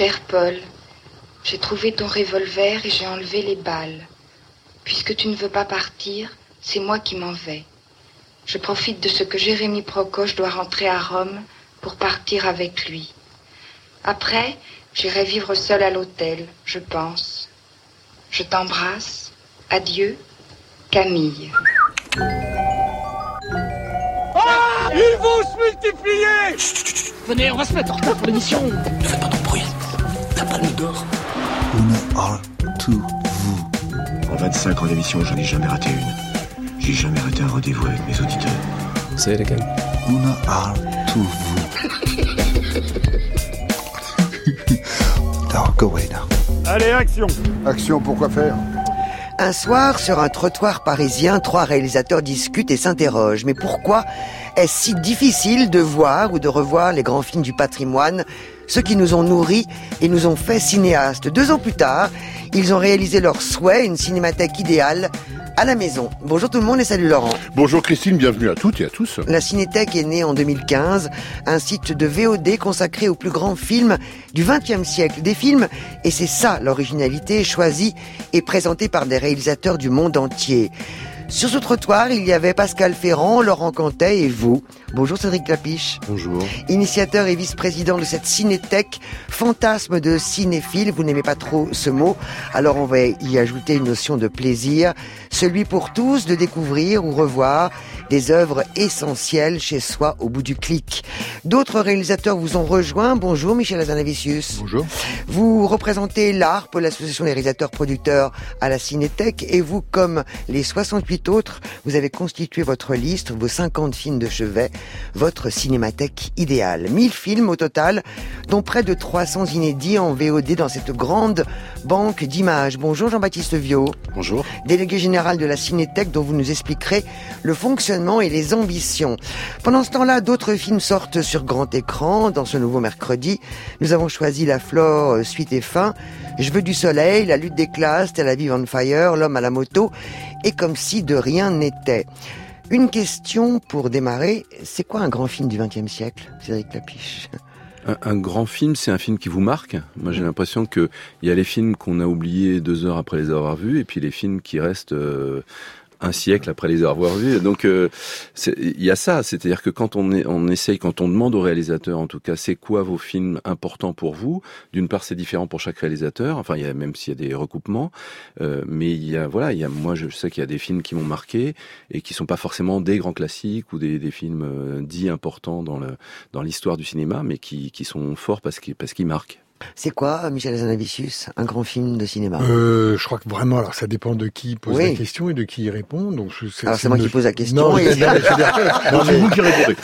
Cher Paul, j'ai trouvé ton revolver et j'ai enlevé les balles. Puisque tu ne veux pas partir, c'est moi qui m'en vais. Je profite de ce que Jérémie Procoche doit rentrer à Rome pour partir avec lui. Après, j'irai vivre seule à l'hôtel, je pense. Je t'embrasse. Adieu, Camille. Ah, ils vont se multiplier. Chut. Venez, on va se mettre en retard pour l'émission. Ne faites pas de bruit. La palme d'or. Una heure to vous. En 25 ans d'émission, j'en ai jamais raté une. J'ai jamais raté un rendez-vous avec mes auditeurs. Say it again. Una heure to vous. No, go away now. Allez, action. Action, pourquoi faire ? Un soir, sur un trottoir parisien, 3 réalisateurs discutent et s'interrogent. Mais pourquoi est-ce si difficile de voir ou de revoir les grands films du patrimoine, ceux qui nous ont nourris et nous ont fait cinéastes ? 2 ans plus tard, ils ont réalisé leur souhait, une cinémathèque idéale à la maison. Bonjour tout le monde et salut Laurent. Bonjour Christine, bienvenue à toutes et à tous. La Cinétèque est née en 2015, un site de VOD consacré aux plus grands films du XXe siècle. Des films, et c'est ça l'originalité, choisis et présentés par des réalisateurs du monde entier. Sur ce trottoir, il y avait Pascal Ferrand, Laurent Cantet et vous. Bonjour Cédric Lapiche. Bonjour. Initiateur et vice-président de cette cinétèque, fantasme de cinéphile. Vous n'aimez pas trop ce mot, alors on va y ajouter une notion de plaisir. Celui pour tous de découvrir ou revoir des œuvres essentielles chez soi au bout du clic. D'autres réalisateurs vous ont rejoint. Bonjour Michel Hazanavicius. Bonjour. Vous représentez l'ARP, l'association des réalisateurs producteurs à la Cinétèque, et vous, comme les 68 autres, vous avez constitué votre liste, vos 50 films de chevet, votre cinémathèque idéale. 1000 films au total, dont près de 300 inédits en VOD dans cette grande banque d'images. Bonjour Jean-Baptiste Viau. Bonjour. Délégué général de la Cinétèque, dont vous nous expliquerez le fonctionnement et les ambitions. Pendant ce temps-là, d'autres films sortent sur grand écran. Dans ce nouveau mercredi, nous avons choisi La Flore, suite et fin, Je veux du soleil, La lutte des classes, Tel Aviv on fire, L'homme à la moto, et Comme si de rien n'était. Une question pour démarrer, c'est quoi un grand film du XXe siècle, Cédric Lapiche ? Un grand film, c'est un film qui vous marque. Moi, j'ai l'impression que il y a les films qu'on a oubliés 2 heures après les avoir vus, et puis les films qui restent un siècle après les avoir vus. Donc, il y a ça. C'est-à-dire que quand on essaye, quand on demande aux réalisateurs, en tout cas, c'est quoi vos films importants pour vous ? D'une part, c'est différent pour chaque réalisateur. Enfin, il y a, même s'il y a des recoupements, mais moi, je sais qu'il y a des films qui m'ont marqué et qui sont pas forcément des grands classiques ou des films dits importants dans l'histoire du cinéma, mais qui sont forts parce qu'ils marquent. C'est quoi, Michel Hazanavicius, un grand film de cinéma ? Je crois que vraiment, alors ça dépend de qui pose la question et de qui y répond. Donc alors c'est moi qui pose la question. Non, et... c'est vous qui répondez.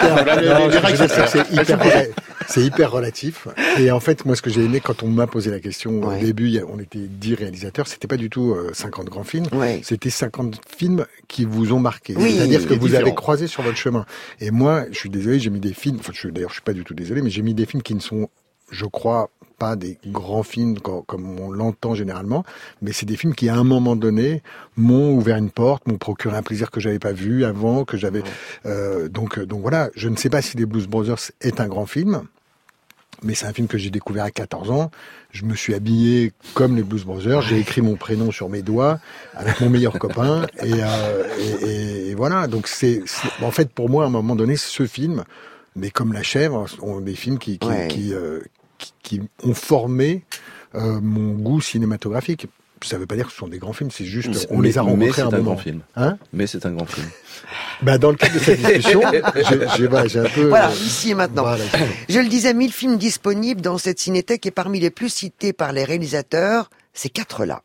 C'est hyper relatif. Et en fait, moi, ce que j'ai aimé quand on m'a posé la question au début, on était 10 réalisateurs, c'était pas du tout 50 grands films, c'était 50 films qui vous ont marqué. Oui, c'est-à-dire que vous avez croisé sur votre chemin. Et moi, je suis désolé, j'ai mis des films, d'ailleurs, je suis pas du tout désolé, mais j'ai mis des films qui ne sont, je crois, pas des grands films comme on l'entend généralement, mais c'est des films qui, à un moment donné, m'ont ouvert une porte, m'ont procuré un plaisir que j'avais pas vu avant, que j'avais. Donc voilà, je ne sais pas si Les Blues Brothers est un grand film, mais c'est un film que j'ai découvert à 14 ans. Je me suis habillé comme les Blues Brothers, j'ai écrit mon prénom sur mes doigts avec mon meilleur copain, et voilà. Donc c'est en fait pour moi, à un moment donné, ce film, mais comme La Chèvre, ont des films qui ont formé mon goût cinématographique. Ça ne veut pas dire que ce sont des grands films, c'est juste on les a rencontrés à un moment. Mais c'est un grand film. Dans le cadre de cette discussion, j'ai un peu... Voilà, ici et maintenant. Voilà. Je le disais, 1000 films disponibles dans cette cinétèque, et parmi les plus cités par les réalisateurs, ces 4-là.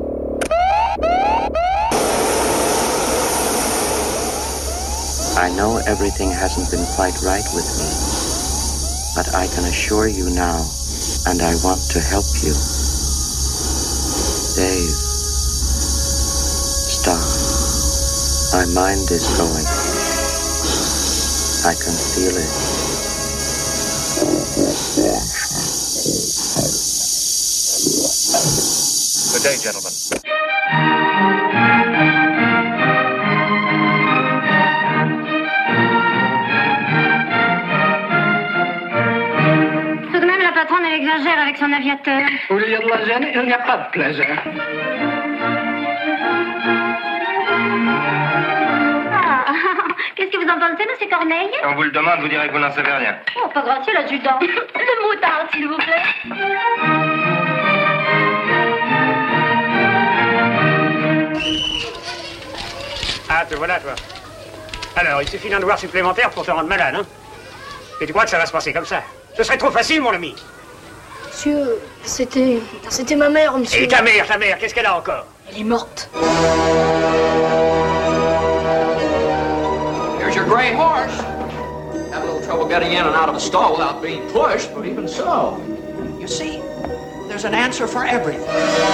I know everything hasn't been quite right with me, but I can assure you now, and I want to help you. Dave, stop. My mind is going. I can feel it. Good day, gentlemen. exagère avec son aviateur. Au lieu de la gêne, il n'y a pas de plaisir. Ah, qu'est-ce que vous en pensez, monsieur Corneille? On vous le demande, vous direz que vous n'en savez rien. Oh, pas gracieux, l'adjudant. Le motard, s'il vous plaît. Ah, te voilà, toi. Alors, il suffit d'un devoir supplémentaire pour te rendre malade, hein? Et tu crois que ça va se passer comme ça? Ce serait trop facile, mon ami. Monsieur, c'était ma mère, monsieur. Et ta mère, qu'est-ce qu'elle a encore? Elle est morte. Here's your gray horse. Had a little trouble getting in and out of the stall without being pushed, but even so, you see, there's an answer for everything.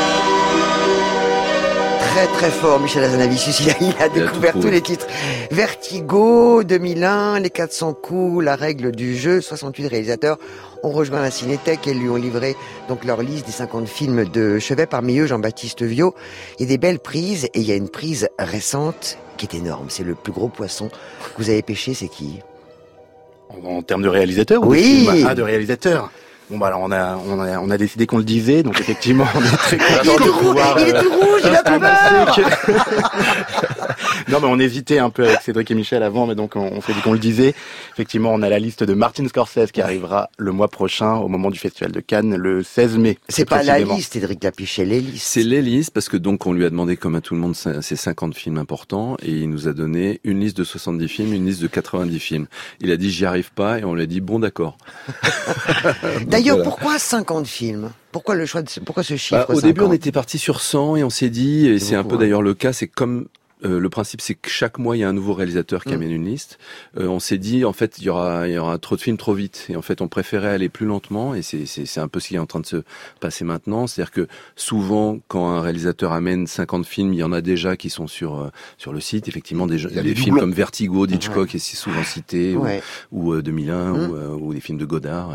Très très fort, Michel Hazanavicius, il a découvert tous les titres. Vertigo, 2001, Les 400 coups, La règle du jeu, 68 réalisateurs ont rejoint la Cinétech et lui ont livré donc leur liste des 50 films de chevet, parmi eux Jean-Baptiste Viaud. Il y a des belles prises et il y a une prise récente qui est énorme, c'est le plus gros poisson que vous avez pêché, c'est qui? En termes de réalisateur? Oui. De réalisateur. Bon bah alors on a décidé qu'on le disait, donc effectivement on est très content de pouvoir. Il est tout rouge, il a tout peur. Non mais on hésitait un peu avec Cédric et Michel avant, mais donc on s'est dit qu'on le disait. Effectivement, on a la liste de Martin Scorsese qui arrivera le mois prochain au moment du Festival de Cannes, le 16 mai. C'est pas la liste, Cédric Lapiche, c'est les listes. C'est les listes parce que donc on lui a demandé comme à tout le monde ces 50 films importants et il nous a donné une liste de 70 films, une liste de 90 films. Il a dit j'y arrive pas et on lui a dit bon d'accord. D'ailleurs, voilà. Pourquoi 50 films? Pourquoi le choix pourquoi ce chiffre? Au début, on était parti sur 100 et on s'est dit, et c'est un peu d'ailleurs le cas, c'est comme le principe, c'est que chaque mois il y a un nouveau réalisateur qui amène une liste. On s'est dit en fait il y aura trop de films trop vite et en fait on préférait aller plus lentement et c'est un peu ce qui est en train de se passer maintenant. C'est-à-dire que souvent quand un réalisateur amène 50 films, il y en a déjà qui sont sur le site. Effectivement des films comme Vertigo d'Hitchcock est souvent cité ou 2001 ou des films de Godard.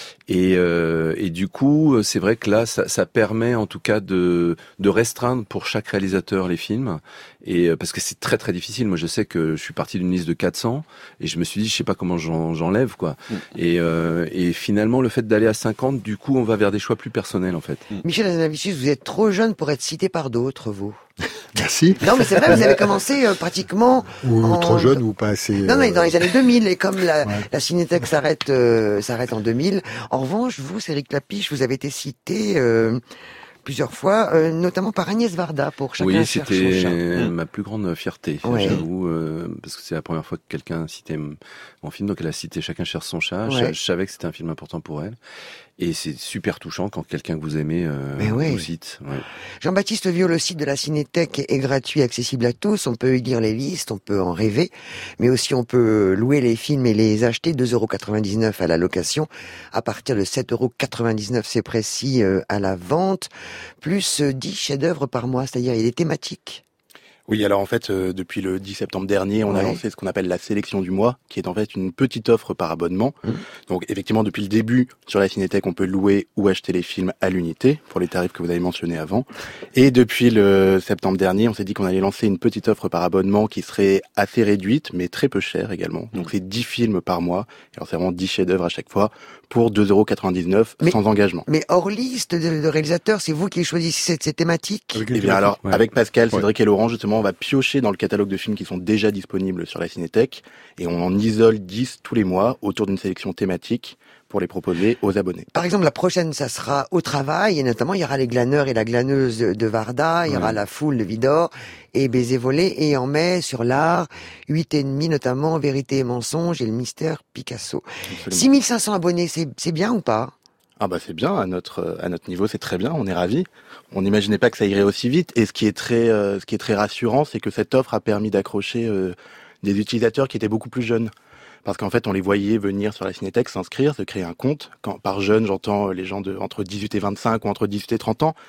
Et du coup c'est vrai que là ça permet en tout cas de restreindre pour chaque réalisateur les films. Et parce que c'est très très difficile. Moi, je sais que je suis parti d'une liste de 400 et je me suis dit, je sais pas comment j'enlève quoi. Et finalement, le fait d'aller à 50, du coup, on va vers des choix plus personnels en fait. Michel Hazanavicius, vous êtes trop jeune pour être cité par d'autres, vous. Merci. Non, mais c'est vrai, vous avez commencé pratiquement ou trop jeune ou pas assez. Non, dans les années 2000 et comme la Cinétech s'arrête en 2000. En revanche, vous, Cédric Lapiche, vous avez été cité. Plusieurs fois, notamment par Agnès Varda pour Chacun cherche son chat. Oui, c'était ma plus grande fierté, j'avoue, parce que c'est la première fois que quelqu'un citait mon film, donc elle a cité Chacun cherche son chat. Je savais que c'était un film important pour elle. Et c'est super touchant quand quelqu'un que vous aimez vous cite. Ouais. Jean-Baptiste Viaud, le site de la Cinétech est gratuit, accessible à tous. On peut y lire les listes, on peut en rêver, mais aussi on peut louer les films et les acheter 2,99 € à la location, à partir de 7,99 € c'est précis à la vente, plus 10 chefs-d'œuvre par mois, c'est-à-dire il y a des thématiques. Oui, alors en fait, depuis le 10 septembre dernier, on a lancé ce qu'on appelle la sélection du mois, qui est en fait une petite offre par abonnement. Donc effectivement, depuis le début, sur la Cinétech, on peut louer ou acheter les films à l'unité, pour les tarifs que vous avez mentionnés avant. Et depuis le septembre dernier, on s'est dit qu'on allait lancer une petite offre par abonnement qui serait assez réduite, mais très peu chère également. Donc c'est 10 films par mois, alors c'est vraiment 10 chefs-d'œuvre à chaque fois, pour 2,99 € sans engagement. Mais hors liste de réalisateurs, c'est vous qui choisissez ces thématiques? Eh bien alors, avec Pascal, Cédric et Laurent, justement, on va piocher dans le catalogue de films qui sont déjà disponibles sur la Cinétech et on en isole 10 tous les mois autour d'une sélection thématique pour les proposer aux abonnés. Par exemple, la prochaine, ça sera Au travail, et notamment, il y aura Les glaneurs et la glaneuse de Varda, il y aura La foule de Vidor et Baiser volé, et en mai, sur l'art, 8,5 notamment, Vérité et mensonge et Le mystère Picasso. 6500 abonnés, c'est bien ou pas? Ah bah c'est bien, à notre niveau, c'est très bien, on est ravis. On n'imaginait pas que ça irait aussi vite, et ce qui est très rassurant, c'est que cette offre a permis d'accrocher des utilisateurs qui étaient beaucoup plus jeunes. Parce qu'en fait, on les voyait venir sur la Cinétech, s'inscrire, se créer un compte. Par jeune, j'entends les gens entre 18 et 25 ou entre 18 et 30 ans.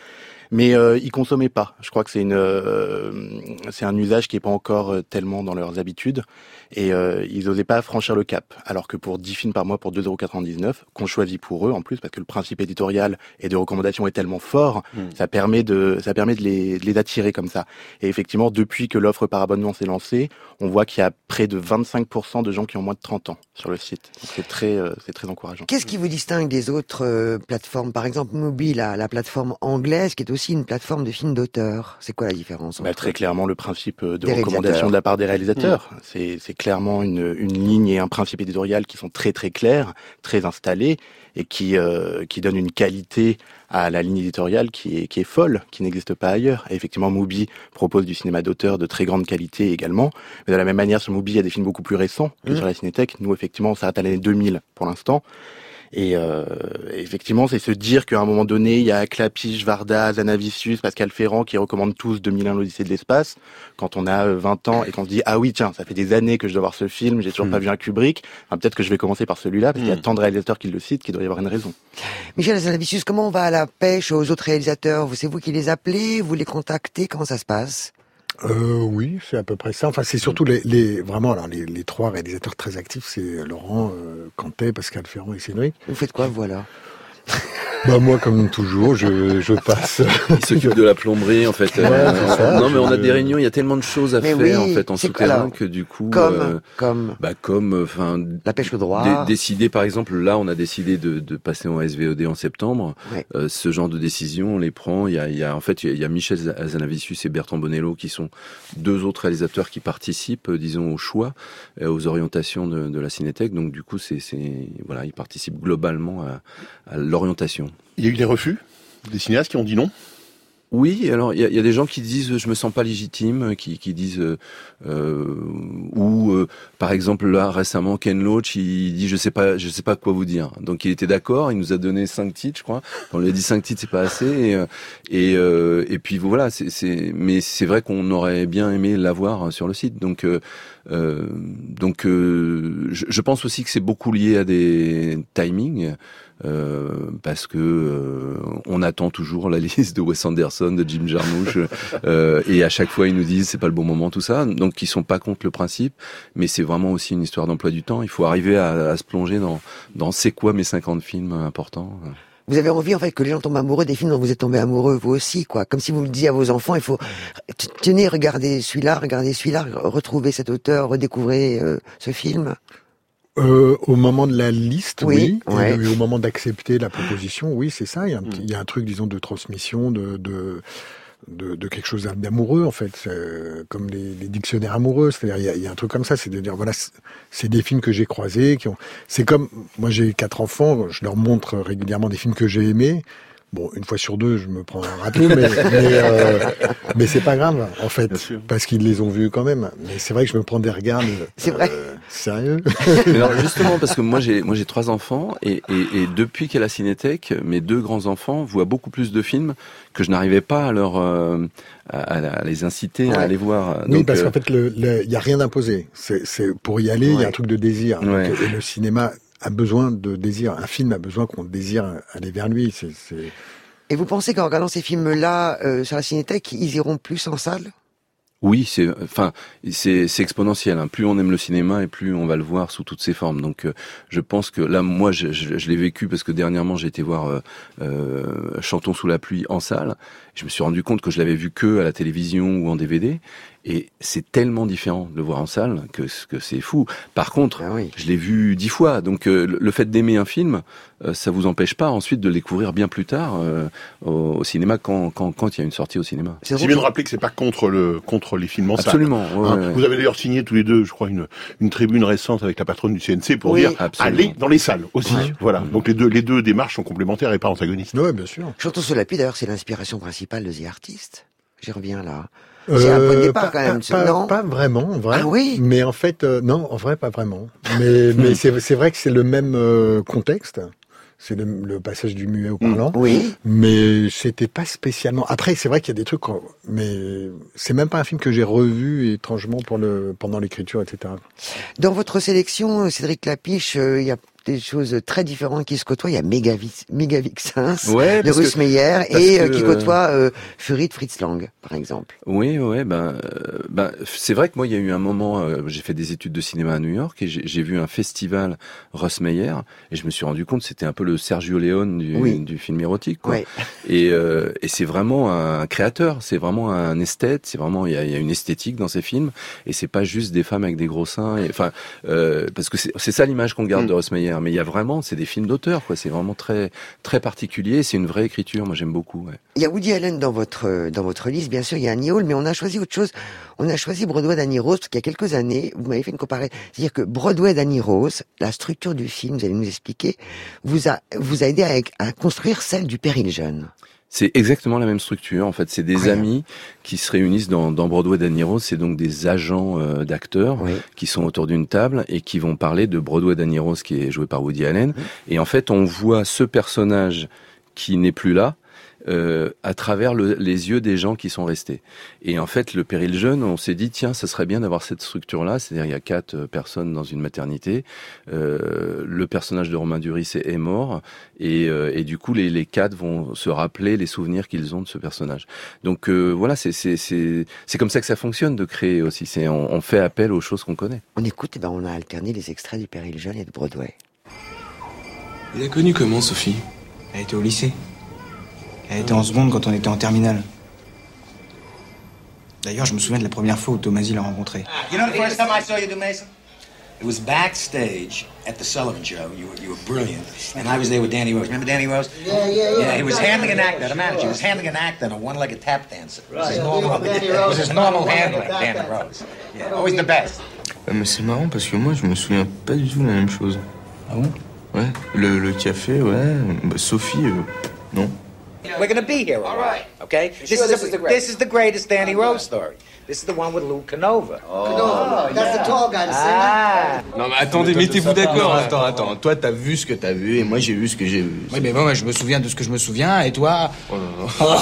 Mais ils consommaient pas. Je crois que c'est un usage qui est pas encore tellement dans leurs habitudes. Et ils osaient pas franchir le cap. Alors que pour 10 films par mois pour 2,99 €, qu'on choisit pour eux en plus, parce que le principe éditorial et de recommandation est tellement fort, ça permet de les attirer comme ça. Et effectivement, depuis que l'offre par abonnement s'est lancée, on voit qu'il y a près de 25% de gens qui ont moins de 30 ans sur le site. Donc c'est très encourageant. Qu'est-ce qui vous distingue des autres plateformes? Par exemple, Mubi, la plateforme anglaise, qui est aussi une plateforme de films d'auteur. C'est quoi la différence? Très clairement, le principe de recommandation de la part des réalisateurs. C'est clairement une ligne et un principe éditorial qui sont très très clairs, très installés, et qui donnent une qualité à la ligne éditoriale qui est folle, qui n'existe pas ailleurs. Et effectivement, Mubi propose du cinéma d'auteur de très grande qualité également. Mais de la même manière, sur Mubi, il y a des films beaucoup plus récents que sur la Cinétech. Nous, effectivement, on s'arrête à l'année 2000 pour l'instant. Et effectivement, c'est se dire qu'à un moment donné, il y a Clapiche, Varda, Zanavicius, Pascal Ferrand qui recommandent tous 2001 l'Odyssée de l'espace. Quand on a 20 ans et qu'on se dit ah oui tiens, ça fait des années que je dois voir ce film, j'ai toujours pas vu un Kubrick. Peut-être que je vais commencer par celui-là parce qu'il y a tant de réalisateurs qui le citent qu'il doit y avoir une raison. Michel Zanavicius, comment on va à la pêche aux autres réalisateurs? C'est vous qui les appelez, vous les contactez, comment ça se passe? Oui, c'est à peu près ça. Enfin, c'est surtout les trois réalisateurs très actifs, c'est Laurent, Cantet, Pascal Ferrand et Cédric. Vous faites quoi, voilà? Moi, comme toujours, je passe. Il s'occupe de la plomberie, en fait. Ça, mais on a des réunions, il y a tellement de choses à faire, en fait, en souterrain, que du coup... Comme la pêche au droit. Décider, par exemple, là, on a décidé de passer en SVOD en septembre. Ouais. Ce genre de décision, on les prend. Il y a Michel Zanavicius et Bertrand Bonello, qui sont deux autres réalisateurs qui participent, disons, au choix, aux orientations de la Cinétech. Donc, du coup, ils participent globalement à l'orientation. Il y a eu des refus des cinéastes qui ont dit non? Oui, alors il y a des gens qui disent je me sens pas légitime, qui disent par exemple là récemment Ken Loach il dit je sais pas quoi vous dire. Donc il était d'accord, il nous a donné 5 titres je crois. On lui a dit 5 titres c'est pas assez et puis voilà, mais c'est vrai qu'on aurait bien aimé l'avoir sur le site. Donc je pense aussi que c'est beaucoup lié à des timings. Parce que on attend toujours la liste de Wes Anderson, de Jim Jarmusch, et à chaque fois ils nous disent c'est pas le bon moment, tout ça. Donc ils sont pas contre le principe, mais c'est vraiment aussi une histoire d'emploi du temps. Il faut arriver à se plonger dans c'est quoi mes 50 films importants. Vous avez envie en fait que les gens tombent amoureux des films dont vous êtes tombés amoureux vous aussi, quoi. Comme si vous le disiez à vos enfants, il faut tenez, regardez celui-là, retrouvez cet auteur, redécouvrez ce film. Au moment de la liste, oui. Ouais. Et au moment d'accepter la proposition, oui, c'est ça. Il y a un truc, disons, de transmission, de quelque chose d'amoureux, en fait. C'est comme les dictionnaires amoureux. C'est-à-dire, il y a un truc comme ça. C'est de dire, voilà, c'est des films que j'ai croisés, c'est comme, moi, j'ai 4 enfants, je leur montre régulièrement des films que j'ai aimés. Bon, une fois sur 2, je me prends un râteau, mais c'est pas grave, en fait, parce qu'ils les ont vus quand même. Mais c'est vrai que je me prends des regards. C'est vrai. Sérieux. Mais alors justement, parce que moi j'ai 3 enfants et depuis qu'il y a la Cinétech, mes 2 grands enfants voient beaucoup plus de films que je n'arrivais pas à les inciter à aller voir. Oui, parce qu'en fait, il y a rien d'imposé. C'est pour y aller, il y a un truc de désir. Ouais. Et le cinéma a besoin de désir. Un film a besoin qu'on désire aller vers lui. Et vous pensez qu'en regardant ces films-là sur la Cinétech, ils iront plus en salle? Oui, c'est exponentiel. Hein. Plus on aime le cinéma et plus on va le voir sous toutes ses formes. Donc, je pense que là, moi, je l'ai vécu parce que dernièrement, j'ai été voir Chantons sous la pluie en salle. Je me suis rendu compte que je l'avais vu que à la télévision ou en DVD. Et c'est tellement différent de le voir en salle que c'est fou. Par contre, je l'ai vu 10 fois. Donc, le fait d'aimer un film, ça vous empêche pas ensuite de le découvrir bien plus tard au cinéma quand il y a une sortie au cinéma. C'est bien de rappeler que c'est pas contre les films en salle. Absolument. Ouais. Vous avez d'ailleurs signé tous les deux, je crois, une tribune récente avec la patronne du CNC pour dire allez dans les salles aussi. Ouais. Voilà. Donc les deux démarches sont complémentaires et pas antagonistes. Oui, bien sûr. Chantons sous la pluie, d'ailleurs, c'est l'inspiration principale de The Artist. J'y reviens là. C'est un point de départ quand même, non? Pas vraiment, en vrai. Ah oui? Mais en fait, non, en vrai, pas vraiment. Mais c'est vrai que c'est le même contexte. C'est le passage du muet au parlant. Oui. Mais c'était pas spécialement. Après, c'est vrai qu'il y a des trucs, mais c'est même pas un film que j'ai revu étrangement pendant l'écriture, etc. Dans votre sélection, Cédric Clapiche, il y a des choses très différentes qui se côtoient. Il y a Mégavixens de parce Russ Meyer qui côtoie Fury de Fritz Lang, par exemple. Oui, c'est vrai que moi, il y a eu un moment, j'ai fait des études de cinéma à New York et j'ai vu un festival Russ Meyer et je me suis rendu compte que c'était un peu le Sergio Leone du film érotique, quoi. Ouais. Et c'est vraiment un créateur, c'est vraiment un esthète, c'est vraiment il y a une esthétique dans ses films et c'est pas juste des femmes avec des gros seins. Parce que c'est ça l'image qu'on garde de Russ Meyer, mais il y a vraiment, c'est des films d'auteur, quoi. C'est vraiment très très particulier. C'est une vraie écriture. Moi, j'aime beaucoup. Ouais. Il y a Woody Allen dans votre liste, bien sûr. Il y a Annie Hall, mais on a choisi autre chose. On a choisi Broadway d'Annie Rose parce qu'il y a quelques années, vous m'avez fait une comparaison. C'est-à-dire que Broadway d'Annie Rose, la structure du film, vous allez nous expliquer, vous a aidé à construire celle du Péril Jeune. C'est exactement la même structure. En fait, c'est des amis qui se réunissent dans Broadway d'Annie Rose. C'est donc des agents d'acteurs qui sont autour d'une table et qui vont parler de Broadway d'Annie Rose, qui est joué par Woody Allen. Et en fait, on voit ce personnage qui n'est plus là à travers les yeux des gens qui sont restés. Et en fait, le Péril Jeune, on s'est dit, tiens, ça serait bien d'avoir cette structure-là. C'est-à-dire, il y a 4 personnes dans une maternité. Le personnage de Romain Duris est mort. Et du coup, les 4 vont se rappeler les souvenirs qu'ils ont de ce personnage. Donc voilà, c'est comme ça que ça fonctionne de créer aussi. On fait appel aux choses qu'on connaît. On écoute, on a alterné les extraits du Péril Jeune et de Broadway. Vous l'avez connue comment, Sophie? Elle était au lycée. Elle était en seconde quand on était en terminale. D'ailleurs, je me souviens de la première fois où Tomasi l'a rencontrée. You know the first time I saw you do Mason? It was backstage at the Sullivan Show. You were brilliant. And I was there with Danny Rose. Remember Danny Rose? Yeah, he was handling an act, the manager. He was handling an act on a one-legged tap dancer. It was his normal handling, Danny Rose. Yeah, always the best. Mais c'est marrant parce que moi, je me souviens pas du tout de la même chose. Ah bon? Ouais. Le café, ouais. Sophie, non. We're going to be here, all right, okay? This is the greatest Danny Rose story. This is the one with Lou Canova. Canova, that's the tall guy, the singer. Non mais attendez, mettez-vous d'accord. Attends. Toi, t'as vu ce que t'as vu et moi, j'ai vu ce que j'ai vu. Oui, mais moi, je me souviens de ce que je me souviens et toi... Oh non.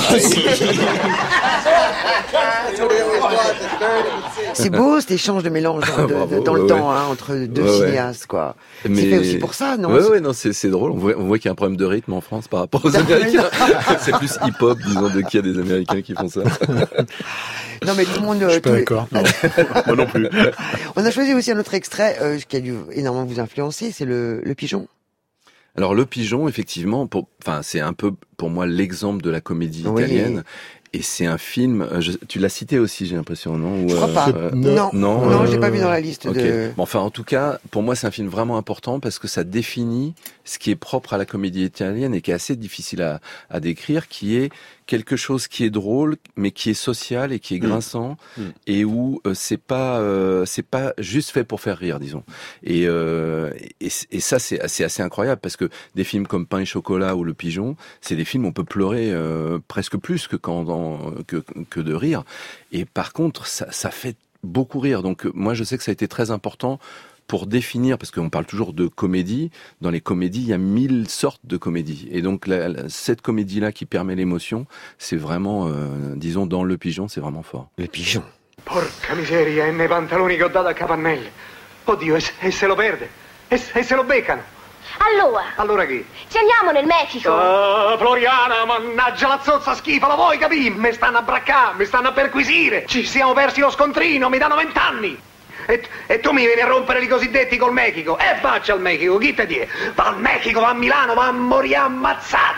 C'est beau cet échange de mélange dans le temps entre deux cinéastes, quoi. Mais... C'est fait aussi pour ça, non? Ouais, non, c'est drôle. On voit qu'il y a un problème de rythme en France par rapport aux Américains. C'est plus hip-hop, disons, qu'il y a des Américains qui font ça. Non, mais tout le monde... Je suis pas d'accord. Moi non plus. On a choisi aussi un autre extrait qui a dû énormément vous influencer, c'est le pigeon. Alors le pigeon, effectivement, c'est un peu pour moi l'exemple de la comédie italienne. Et c'est un film, tu l'as cité aussi, j'ai l'impression, non? Je crois pas. Non, je l'ai pas vu dans la liste. Okay. Bon, enfin, en tout cas, pour moi, c'est un film vraiment important parce que ça définit ce qui est propre à la comédie italienne et qui est assez difficile à décrire, qui est quelque chose qui est drôle, mais qui est social et qui est grinçant et où c'est pas juste fait pour faire rire, disons. Et ça, c'est assez incroyable parce que des films comme Pain et chocolat ou Le Pigeon, c'est des films où on peut pleurer presque plus que de rire. Et par contre, ça fait beaucoup rire. Donc moi, je sais que ça a été très important pour définir, parce qu'on parle toujours de comédie. Dans les comédies, il y a 1000 sortes de comédies. Et donc cette comédie-là qui permet l'émotion, c'est vraiment, disons, dans Le Pigeon, c'est vraiment fort. Le Pigeon. Porca miseria, nei pantaloni che ho dato a Capannelli. Oddio, e se lo perde? E se lo beccano? Allora chi? Ci andiamo nel Messico. Floriana, mannaggia la zozza schifa, lo vuoi capire? Mi stanno a braccare, mi stanno a perquisire. Ci siamo persi lo scontrino, mi danno 20 anni. E tu mi vieni a rompere i cosiddetti col Mexico. E faccia al Mexico, chi te die? Va al Mexico, va a Milano, va a morire ammazzata.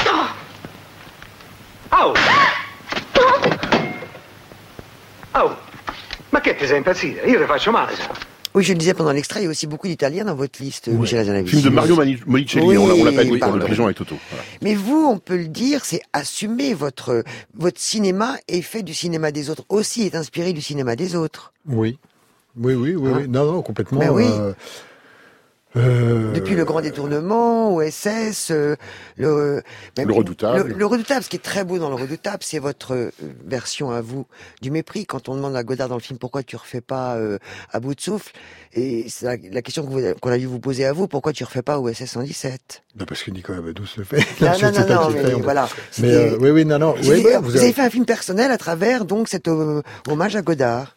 Oh, ma che ti sei impazzita? Io ti faccio male, sa. Oui, je le disais pendant l'extrait, il y a aussi beaucoup d'Italiens dans votre liste, Michel Hazanavicius. Film de Mario Monicelli, on l'a pas dit, Le Pigeon avec Toto. Voilà. Mais vous, on peut le dire, c'est assumer votre cinéma est fait du cinéma des autres, aussi est inspiré du cinéma des autres. Oui. Non, complètement. Ben oui. Depuis Le Grand Détournement, OSS, Le Redoutable. Le Redoutable, ce qui est très beau dans Le Redoutable, c'est votre version à vous du mépris. Quand on demande à Godard dans le film pourquoi tu refais pas À bout de souffle, et c'est la question qu'on a dû vous poser à vous, pourquoi tu refais pas OSS 117? Parce que Nicolas Bedos le fait. Non, mais voilà. Mais vous avez fait un film personnel à travers donc cet hommage à Godard.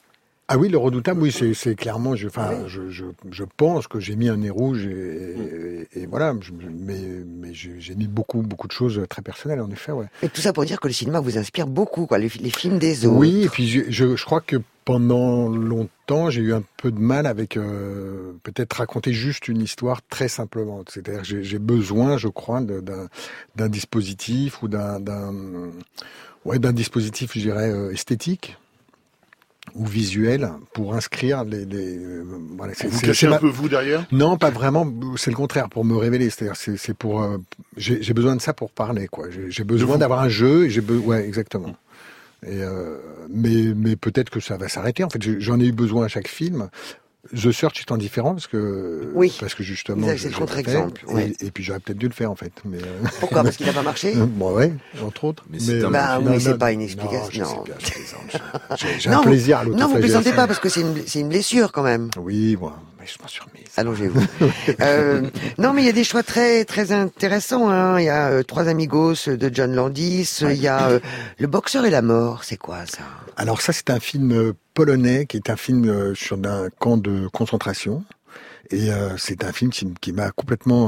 Ah oui, Le Redoutable, oui, c'est clairement, je pense que j'ai mis un nez rouge et voilà, mais j'ai mis beaucoup de choses très personnelles, en effet, ouais. Et tout ça pour dire que le cinéma vous inspire beaucoup, quoi, les films des autres. Oui, et puis je crois que pendant longtemps, j'ai eu un peu de mal avec peut-être raconter juste une histoire très simplement. C'est-à-dire que j'ai besoin, je crois, d'un dispositif ou d'un dispositif, je dirais, esthétique ou visuel pour inscrire voilà, vous cachez un peu vous derrière? Non, pas vraiment. C'est le contraire, pour me révéler. C'est-à-dire, c'est pour. J'ai besoin de ça pour parler, quoi. J'ai besoin d'avoir un jeu. Ouais, exactement. Et mais peut-être que ça va s'arrêter. En fait, j'en ai eu besoin à chaque film. The Search étant différent parce que justement c'est le contre-exemple. Et puis j'aurais peut-être dû le faire en fait. Mais pourquoi? Parce qu'il n'a pas marché? Bon, ouais, entre autres. Mais c'est pas une explication. J'ai un plaisir à l'autoflagellation. Non, vous plaisantez pas parce que c'est une blessure quand même. Oui, moi, mais je m'en suis remis. Allongez-vous. Non, mais il y a des choix très très intéressants. Hein. Il y a Trois Amigos de John Landis. Il y a Le Boxeur et la mort. C'est quoi ça? Alors ça, c'est un film polonais qui est un film sur un camp de concentration. Et c'est un film qui m'a complètement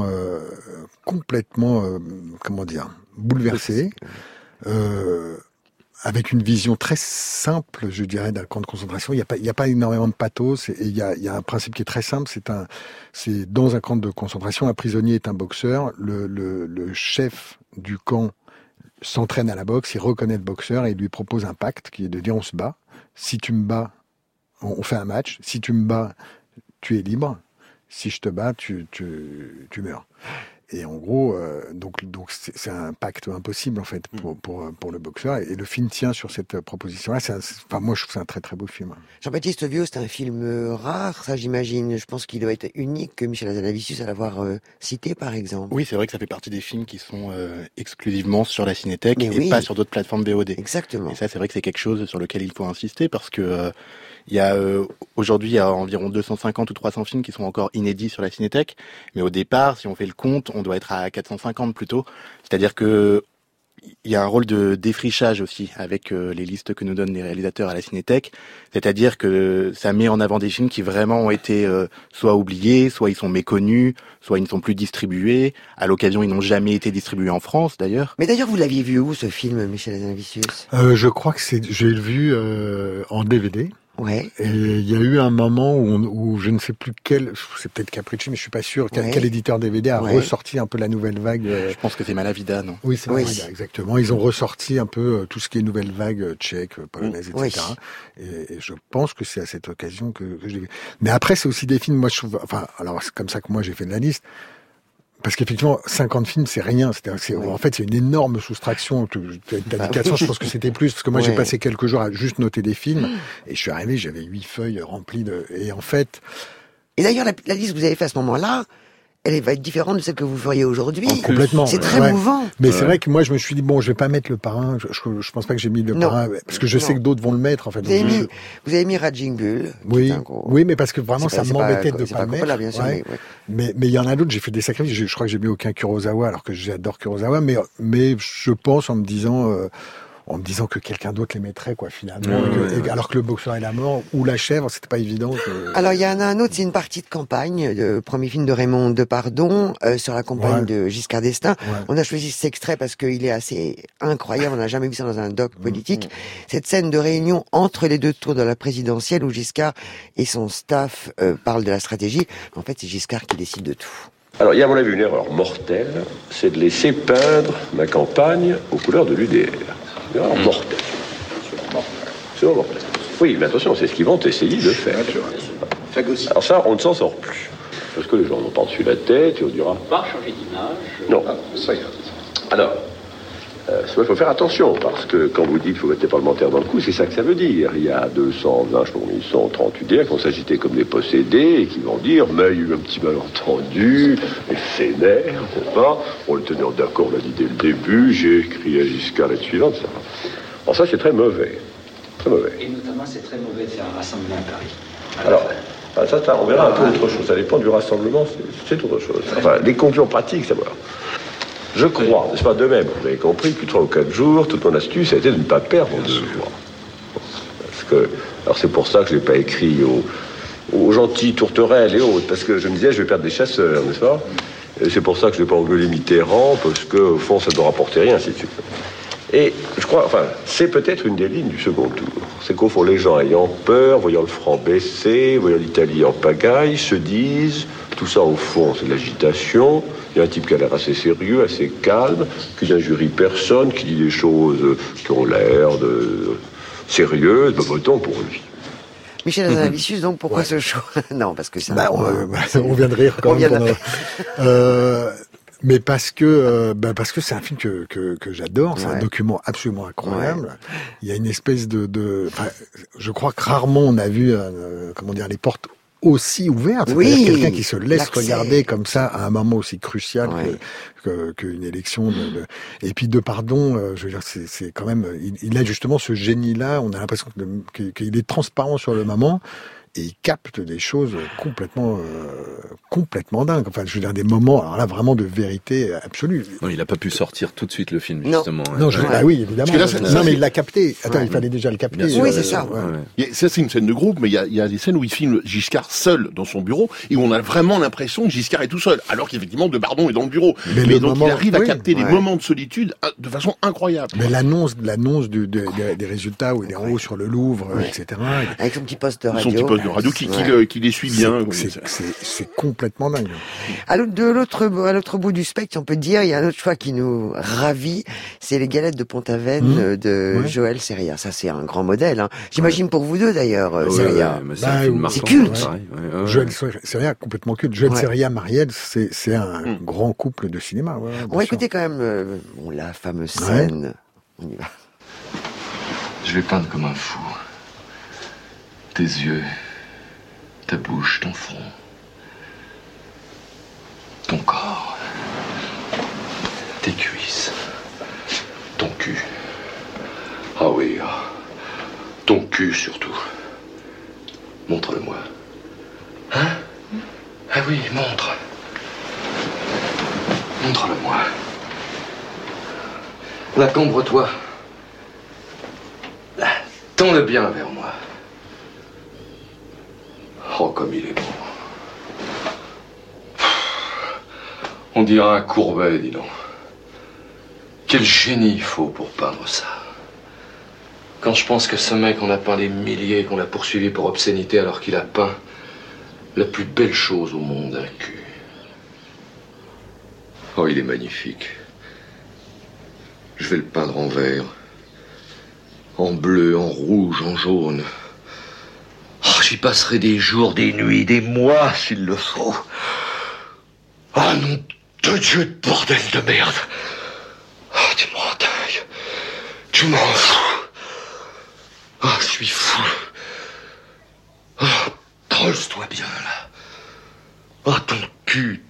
comment dire, bouleversé. Avec une vision très simple, je dirais, d'un camp de concentration. Il y a pas énormément de pathos. Et il y a un principe qui est très simple. C'est dans un camp de concentration, un prisonnier est un boxeur. Le chef du camp s'entraîne à la boxe, il reconnaît le boxeur et il lui propose un pacte qui est de dire on se bat. Si tu me bats, on fait un match. Si tu me bats, tu es libre. Si je te bats, tu meurs. Et en gros, donc c'est un pacte impossible en fait pour le boxeur. Et le film tient sur cette proposition-là. Moi, je trouve que c'est un très très beau film. Jean-Baptiste Viau, c'est un film rare, ça j'imagine. Je pense qu'il doit être unique que Michel Hazanavicius à l'avoir cité, par exemple. Oui, c'est vrai que ça fait partie des films qui sont exclusivement sur la Cinétech pas sur d'autres plateformes VOD. Exactement. Et ça, c'est vrai que c'est quelque chose sur lequel il faut insister parce que aujourd'hui, il y a environ 250 ou 300 films qui sont encore inédits sur la Cinétech. Mais au départ, si on fait le compte, on doit être à 450 plutôt. C'est-à-dire que il y a un rôle de défrichage aussi avec les listes que nous donnent les réalisateurs à la Cinétech. C'est-à-dire que ça met en avant des films qui vraiment ont été soit oubliés, soit ils sont méconnus, soit ils ne sont plus distribués. À l'occasion, ils n'ont jamais été distribués en France d'ailleurs. Mais d'ailleurs, vous l'aviez vu où ce film, Michel Hazanavicius? Je crois que j'ai vu en DVD. Ouais. Et il y a eu un moment où je ne sais plus c'est peut-être Capricci, mais je suis pas sûr, quel éditeur DVD a ressorti un peu la nouvelle vague. Je pense que c'est Malavida, non? Oui, c'est Malavida, exactement. Ils ont ressorti un peu tout ce qui est nouvelle vague tchèque, polonaise, etc. Et je pense que c'est à cette occasion que je l'ai vu. Mais après, c'est aussi des films, moi je trouve, alors c'est comme ça que moi j'ai fait de la liste. Parce qu'effectivement, 50 films, c'est rien. En fait, c'est une énorme soustraction. T'as dit 400, je pense que c'était plus. Parce que moi, j'ai passé quelques jours à juste noter des films. Et je suis arrivé, j'avais 8 feuilles remplies Et en fait... Et d'ailleurs, la liste que vous avez faite à ce moment-là, elle va être différente de celle que vous feriez aujourd'hui. Complètement. C'est très mouvant. Mais c'est vrai que moi, je me suis dit, bon, je vais pas mettre le parrain. Je pense pas que j'ai mis le parrain. Parce que je sais que d'autres vont le mettre, en fait. Vous avez mis Raging Bull. Oui, mais parce que vraiment, ça m'embêtait de pas le mettre. Bien sûr, mais il y en a d'autres, j'ai fait des sacrifices. Je crois que j'ai mis aucun Kurosawa, alors que j'adore Kurosawa. Mais je pense en me disant que quelqu'un d'autre les mettrait, quoi, finalement. Alors que Le Boxeur et la mort, ou La Chèvre, c'était pas évident. Alors, il y en a un autre, c'est une partie de campagne, le premier film de Raymond Depardon, sur la campagne de Giscard d'Estaing. On a choisi cet extrait parce qu'il est assez incroyable, on n'a jamais vu ça dans un doc politique. Cette scène de réunion entre les deux tours de la présidentielle où Giscard et son staff parlent de la stratégie. En fait, c'est Giscard qui décide de tout. Alors, il y a à mon avis une erreur mortelle, c'est de laisser peindre ma campagne aux couleurs de l'UDR. Mortel. C'est mortel. Oui, mais attention, c'est ce qu'ils vont essayer de faire. Alors ça, on ne s'en sort plus. Parce que les gens n'ont pas dessus la tête et on dira... Pas changer d'image. Non. Alors, il faut faire attention, parce que quand vous dites qu'il faut mettre les parlementaires dans le coup, c'est ça que ça veut dire. Il y a 220, je crois, 130 UDR qui vont s'agiter comme des possédés et qui vont dire, mais il y a eu un petit malentendu, les fainéants, n'est-ce pas? On le tenait d'accord, on l'a dit dès le début, j'ai écrit à Giscard la suivante, ça. Alors ça, c'est très mauvais. Très mauvais. Et notamment, c'est très mauvais de faire un rassemblement à Paris. Alors, ça, on verra un peu autre chose. Ça dépend du rassemblement, c'est autre chose. Enfin, les conclusions pratiques, ça va. Je crois, n'est-ce pas, de même, vous avez compris, depuis 3 ou 4 jours, toute mon astuce a été de ne pas perdre 2 jours. Parce Alors c'est pour ça que je l'ai pas écrit aux gentils tourterelles et autres, parce que je me disais, je vais perdre des chasseurs, n'est-ce pas? Et c'est pour ça que je n'ai pas engueulé Mitterrand, parce que au fond, ça ne rapporter rien, ainsi de suite. Et je crois, enfin, c'est peut-être une des lignes du second tour. C'est qu'au fond, les gens ayant peur, voyant le franc baisser, voyant l'Italie en pagaille, se disent, tout ça au fond, c'est de l'agitation. Il y a un type qui a l'air assez sérieux, assez calme, qui n'injurie personne, qui dit des choses qui ont l'air de sérieuses, votons pour lui. Michel Hazanavicius, donc pourquoi ce choix? Non, parce que c'est on vient de rire quand même. Mais parce que c'est un film que j'adore, c'est un document absolument incroyable. Il y a une espèce je crois que rarement on a vu les portes aussi ouvertes, c'est-à-dire quelqu'un qui se laisse regarder comme ça à un moment aussi crucial qu'une élection et puis je veux dire, c'est quand même, il a justement ce génie-là, on a l'impression qu'il est transparent sur le moment, et il capte des choses complètement dingues. Enfin, je veux dire, des moments, alors là, vraiment de vérité absolue. Non, il n'a pas pu sortir tout de suite le film, justement. Non, oui, évidemment. Mais il l'a capté. Attends, il fallait déjà le capter. Oui, c'est ça. Ça, c'est une scène de groupe, mais il y a des scènes où il filme Giscard seul dans son bureau, et où on a vraiment l'impression que Giscard est tout seul, alors qu'effectivement, Debardon est dans le bureau. Mais donc, il arrive à capter des moments de solitude de façon incroyable. Mais l'annonce des résultats, où il est en haut sur le Louvre, etc. Avec son petit poste de radio. Qui les suit bien. C'est complètement dingue. À l'autre bout du spectre, on peut dire, il y a un autre choix qui nous ravit, c'est les galettes de Pont-Aven de Joël Seria. Ça, c'est un grand modèle. Hein. J'imagine pour vous deux d'ailleurs, Seria. C'est culte. Joël Seria, complètement culte. Joël Seria, Marielle, c'est un grand couple de cinéma. On va écouter quand même la fameuse scène. On y va. Je vais peindre comme un fou. Tes yeux, ta bouche, ton front, ton corps, tes cuisses, ton cul. Ah oui, ton cul surtout. Montre-le-moi. Hein? Ah oui, montre. Montre-le-moi. Là, cambre-toi. Là, tends-le bien vers moi. Oh, comme il est beau. On dirait un Courbet, dis donc. Quel génie il faut pour peindre ça. Quand je pense que ce mec, on a peint des milliers, qu'on a poursuivi pour obscénité, alors qu'il a peint la plus belle chose au monde, un cul. Oh, il est magnifique. Je vais le peindre en vert, en bleu, en rouge, en jaune. Oh, j'y passerai des jours, des nuits, des mois, s'il le faut. Ah, nom de Dieu, de bordel de merde. Oh, tu me rends dingue. Tu m'en fous. Oh, je suis fou. Oh, pose-toi bien, là. Oh, ton cul,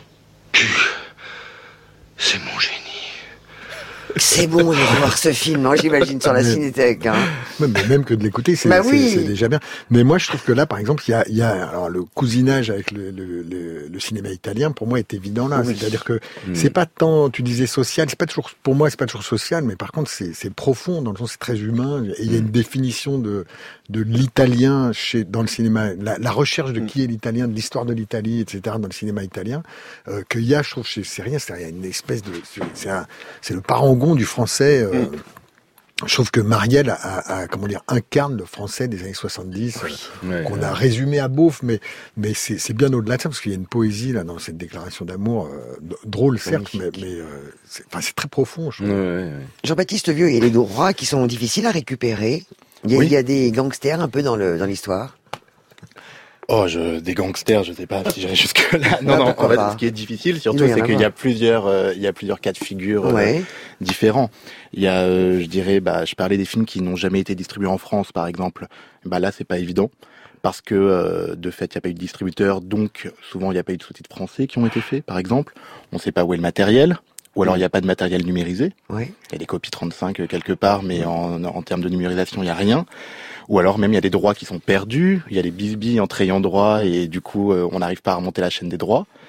c'est mon génie. C'est bon de voir ce film, hein, j'imagine, sur la Cinétech. Hein. Mais même que de l'écouter, c'est déjà bien. Mais moi, je trouve que là, par exemple, il y a alors le cousinage avec le cinéma italien, pour moi, est évident là. Oui. C'est-à-dire que c'est pas tant, tu disais social, c'est pas toujours, pour moi, c'est pas toujours social, mais par contre, c'est profond, dans le sens, c'est très humain. Et il y a une définition de l'italien dans le cinéma, la recherche de qui est l'italien, de l'histoire de l'Italie, etc., dans le cinéma italien, qu'il y a, je trouve, chez Seria, c'est-à-dire, il y a une espèce de, c'est le parangon du français. Je trouve que Marielle incarne le français des années 70, qu'on a résumé à beauf, mais c'est bien au-delà de ça, parce qu'il y a une poésie là dans cette déclaration d'amour, drôle certes, mais c'est très profond, je trouve. Jean-Baptiste Vieux, il y a les droits qui sont difficiles à récupérer. Il y a des gangsters un peu dans l'histoire. Oh, des gangsters, je sais pas si j'irai jusque-là. Non, en fait, ce qui est difficile, surtout, c'est qu'il y a plusieurs cas de figure différents. Il y a, je parlais des films qui n'ont jamais été distribués en France, par exemple. Là, c'est pas évident. Parce que, de fait, il n'y a pas eu de distributeur, donc, souvent, il n'y a pas eu de sous-titres français qui ont été faits, par exemple. On ne sait pas où est le matériel. Ou alors il n'y a pas de matériel numérisé. Il y a des copies 35 quelque part, mais en termes de numérisation, il n'y a rien. Ou alors même il y a des droits qui sont perdus, il y a des bisbilles entre ayants droit et du coup on n'arrive pas à remonter la chaîne des droits.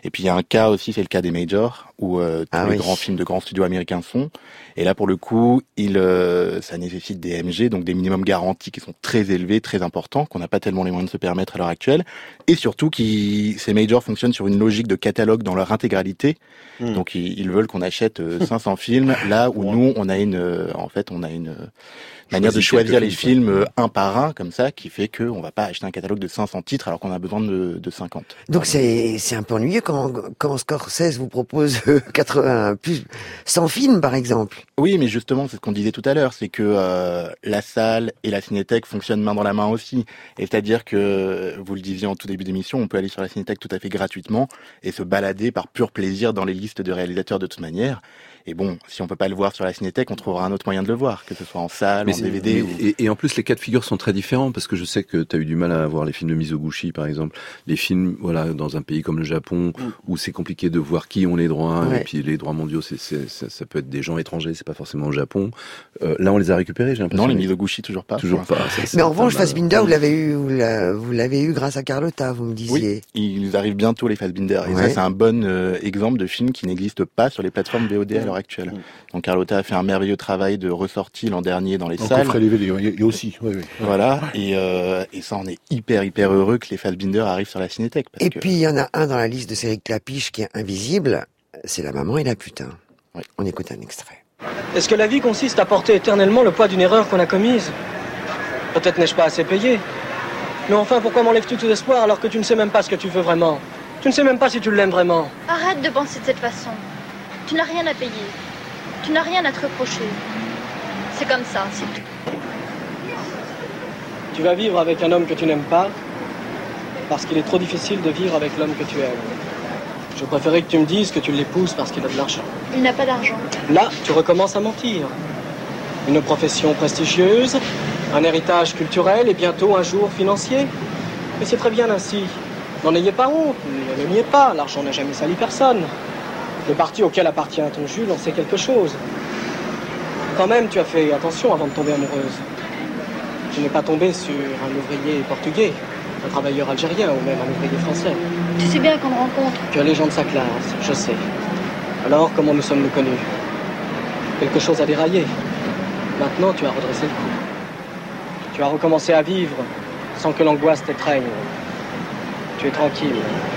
Et puis il y a un cas aussi, c'est le cas des majors, où tous les grands films de grands studios américains sont. Et là, pour le coup, ça nécessite des MG, donc des minimums garantis qui sont très élevés, très importants, qu'on n'a pas tellement les moyens de se permettre à l'heure actuelle. Et surtout, ces majors fonctionnent sur une logique de catalogue dans leur intégralité. Donc ils veulent qu'on achète 500 films, là où nous, on a une manière de choisir les films un par un, comme ça, qui fait qu'on va pas acheter un catalogue de 500 titres alors qu'on a besoin de 50. Donc c'est un peu ennuyeux quand Scorsese vous propose 100 films, par exemple. Oui, mais justement, c'est ce qu'on disait tout à l'heure, c'est que la salle et la Cinétech fonctionnent main dans la main aussi. Et c'est-à-dire que, vous le disiez en tout début d'émission, on peut aller sur la Cinétech tout à fait gratuitement et se balader par pur plaisir dans les listes de réalisateurs de toute manière. Et bon, si on peut pas le voir sur la Cinétech, on trouvera un autre moyen de le voir, que ce soit en salle, en DVD. Et en plus, les cas de figure sont très différents, parce que je sais que tu as eu du mal à voir les films de Mizoguchi, par exemple. Les films, dans un pays comme le Japon, où c'est compliqué de voir qui ont les droits, et puis les droits mondiaux, ça peut être des gens étrangers, c'est pas forcément au Japon. Là, on les a récupérés, j'ai l'impression. Non, les Mizoguchi, toujours pas. Toujours pas. Mais en revanche, Fassbinder, vous l'avez eu grâce à Carlotta, vous me disiez. Oui, ils arrivent bientôt, les Fassbinder. Et ça, c'est un bon exemple de film qui n'existe pas sur les plateformes VOD à l'heure actuelle. Donc Carlotta a fait un merveilleux travail de ressortie l'an dernier dans les salles. Coffret DVD, il y a aussi. Oui. Voilà, et ça, on est hyper heureux que les Fassbinder arrivent sur la Cinétech. Et puis il y en a un dans la liste de Cédric Clapiche qui est invisible, c'est La maman et la putain. Oui. On écoute un extrait. Est-ce que la vie consiste à porter éternellement le poids d'une erreur qu'on a commise? Peut-être n'ai-je pas assez payé. Mais enfin, pourquoi m'enlèves-tu tout espoir alors que tu ne sais même pas ce que tu veux vraiment? Tu ne sais même pas si tu l'aimes vraiment. Arrête de penser de cette façon. Tu n'as rien à payer. Tu n'as rien à te reprocher. C'est comme ça, c'est tout. Tu vas vivre avec un homme que tu n'aimes pas parce qu'il est trop difficile de vivre avec l'homme que tu aimes. Je préférais que tu me dises que tu l'épouses parce qu'il a de l'argent. Il n'a pas d'argent. Là, tu recommences à mentir. Une profession prestigieuse, un héritage culturel et bientôt un jour financier. Mais c'est très bien ainsi. N'en ayez pas honte, ne le niez pas, l'argent n'a jamais sali personne. Le parti auquel appartient ton Jules en sait quelque chose. Quand même, tu as fait attention avant de tomber amoureuse. Tu n'es pas tombé sur un ouvrier portugais, un travailleur algérien ou même un ouvrier français. Tu sais bien qu'on rencontre. Tu as les gens de sa classe, je sais. Alors, comment nous sommes-nous connus? Quelque chose a déraillé. Maintenant, tu as redressé le coup. Tu as recommencé à vivre sans que l'angoisse t'étreigne. Tu es tranquille.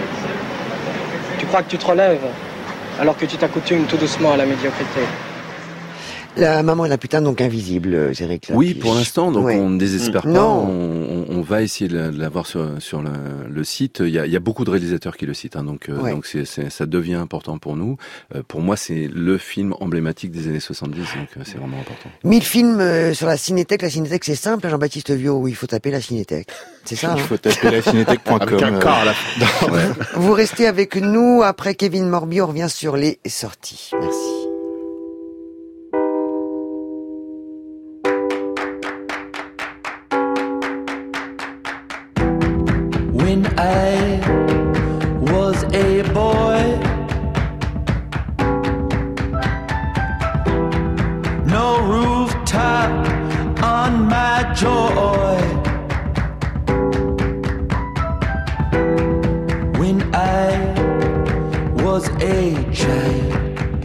Tu crois que tu te relèves alors que tu t'accoutumes tout doucement à la médiocrité. La maman et la putain, donc invisible, Cédric Clapiche. Oui, pour l'instant, donc on ne désespère pas. Non. On va essayer de l'avoir sur le site. Il y a beaucoup de réalisateurs qui le citent, donc ça devient important pour nous. Pour moi, c'est le film emblématique des années 70, donc c'est vraiment important. 1000 films sur la Cinétech. La Cinétech, c'est simple, Jean-Baptiste Viau, où il faut taper la Cinétech. C'est ça. Il faut taper la cinétech.com. Avec un K à la fin. Vous restez avec nous. Après Kevin Morby, on revient sur les sorties. Merci. When I was a boy, no rooftop on my joy. When I was a child,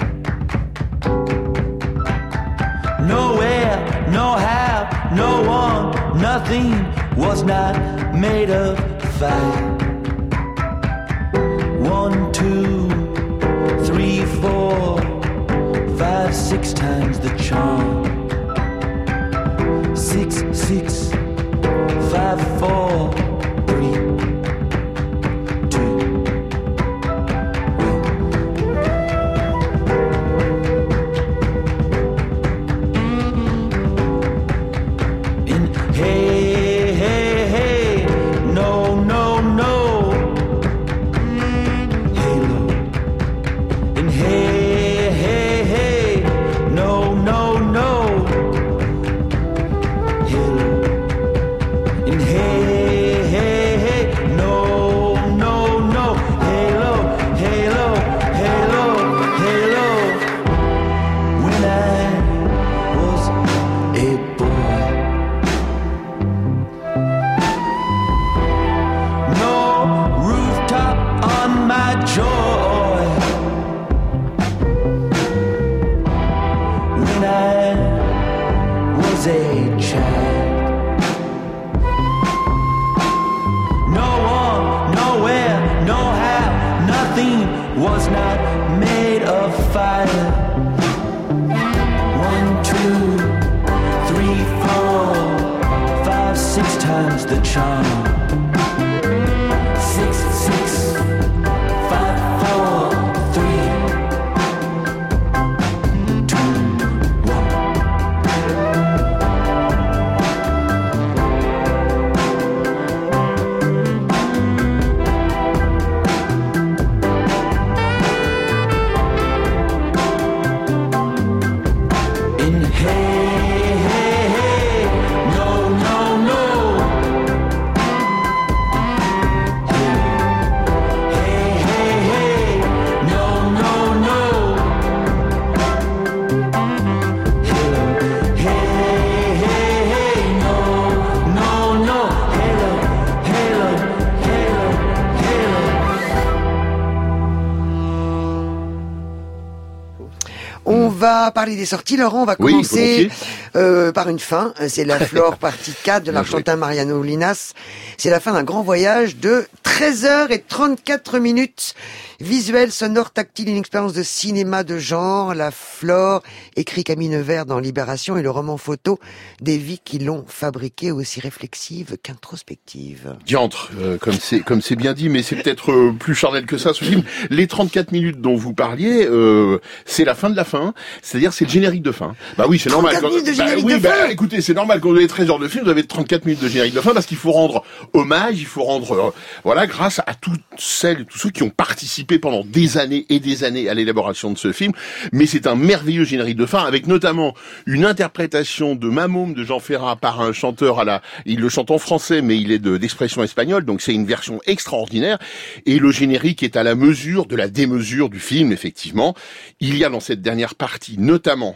nowhere, no how, no one, nothing was not made of fire. 1, 2, 3, 4, 5, 6 times the charm. 6, 6, 5, 4, 3, 2, 1. In hey, hey, hey, no, no, no. Halo. In hey, hey, hey, no, no, no. Halo. In hey, hey, hey, when I was a child. No one, nowhere, no how, nothing was not made of fire. 1, 2, 3, 4, 5, 6 times the charm. 6, 6, 5, 4, 3, 2, 1. In hey, hey, hey, no, no, no. Hey, hey, hey, no, no, no. Hello, hey, hey, hey, no, no, no. Hello, hello, hello, hello. On va parler des sorties, Laurent. On va commencer par une fin. C'est la Flore partie 4 de l'Argentin Mariano Linas. C'est la fin d'un grand voyage de 13h34. Visuel, sonore, tactile, une expérience de cinéma de genre. La Flore, écrit Camille Nevers dans Libération, et le roman photo des vies qui l'ont fabriquée, aussi réflexive qu'introspective. Diantre, comme c'est bien dit, mais c'est peut-être plus charnel que ça, ce film. Les 34 minutes dont vous parliez, c'est la fin de la fin. C'est-à-dire, c'est le générique de fin. Bah oui, c'est normal. 34 minutes de générique de fin. Écoutez, c'est normal quand vous avez 13 heures de film, vous avez 34 minutes de générique de fin, parce qu'il faut rendre hommage, il faut rendre, grâce à toutes celles et tous ceux qui ont participé pendant des années et des années à l'élaboration de ce film. Mais c'est un merveilleux générique de fin, avec notamment une interprétation de Mamum de Jean Ferrat par un chanteur il le chante en français, mais il est d'expression espagnole, donc c'est une version extraordinaire. Et le générique est à la mesure de la démesure du film, effectivement. Il y a dans cette dernière partie, notamment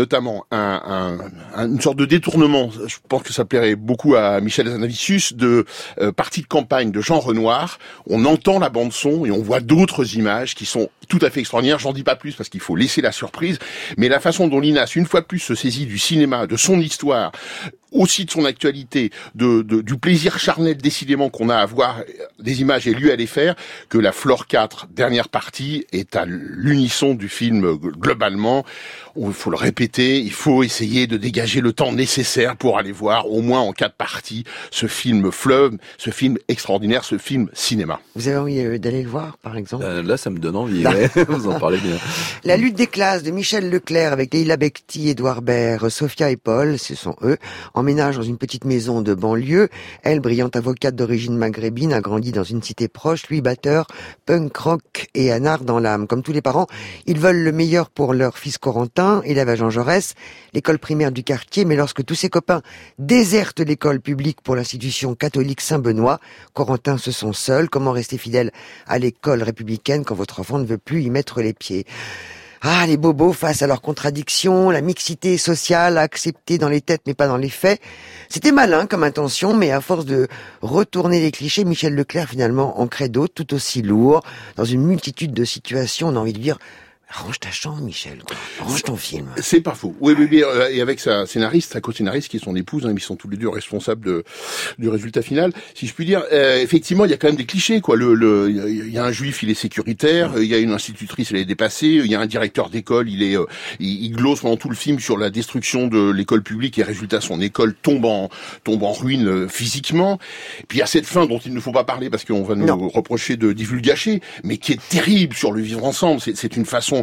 une sorte de détournement, je pense que ça plairait beaucoup à Michel Hazanavicius, de partie de campagne de Jean Renoir. On entend la bande son et on voit d'autres images qui sont tout à fait extraordinaires. J'en dis pas plus parce qu'il faut laisser la surprise, mais la façon dont Linas, une fois de plus, se saisit du cinéma, de son histoire, aussi de son actualité, du plaisir charnel décidément qu'on a à voir des images et lui à les faire, que la Flore 4, dernière partie, est à l'unisson du film globalement. Il faut le répéter, il faut essayer de dégager le temps nécessaire pour aller voir, au moins en 4 parties, ce film fleuve, ce film extraordinaire, ce film cinéma. Vous avez envie d'aller le voir, par exemple? Là, ça me donne envie, ouais. Vous en parlez bien. La lutte des classes de Michel Leclerc avec Leila Bekti, Édouard Baird, Sophia et Paul, ce sont eux, emménagent dans une petite maison de banlieue. Elle, brillante avocate d'origine maghrébine, a grandi dans une cité proche, lui batteur, punk rock et anard dans l'âme. Comme tous les parents, ils veulent le meilleur pour leur fils Corentin, élève à Jean Jaurès, l'école primaire du quartier, mais lorsque tous ses copains désertent l'école publique pour l'institution catholique Saint-Benoît, Corentin se sent seul. Comment rester fidèle à l'école républicaine quand votre enfant ne veut plus y mettre les pieds? Ah, les bobos face à leurs contradictions, la mixité sociale acceptée dans les têtes mais pas dans les faits. C'était malin comme intention, mais à force de retourner les clichés, Michel Leclerc finalement en crée d'autres tout aussi lourds. Dans une multitude de situations, on a envie de dire... Range ta chambre, Michel. Range ton film. C'est pas faux. Oui, et avec sa scénariste, sa co-scénariste, qui est son épouse, ils sont tous les deux responsables du résultat final, si je puis dire. Effectivement, il y a quand même des clichés, quoi. Il y a un juif, il est sécuritaire. Il y a une institutrice, elle est dépassée. Il y a un directeur d'école, il glosse pendant tout le film sur la destruction de l'école publique et résultat, son école tombe en ruine physiquement. Et puis il y a cette fin dont il ne faut pas parler parce qu'on va nous reprocher de divulgacher, mais qui est terrible sur le vivre ensemble. C'est une façon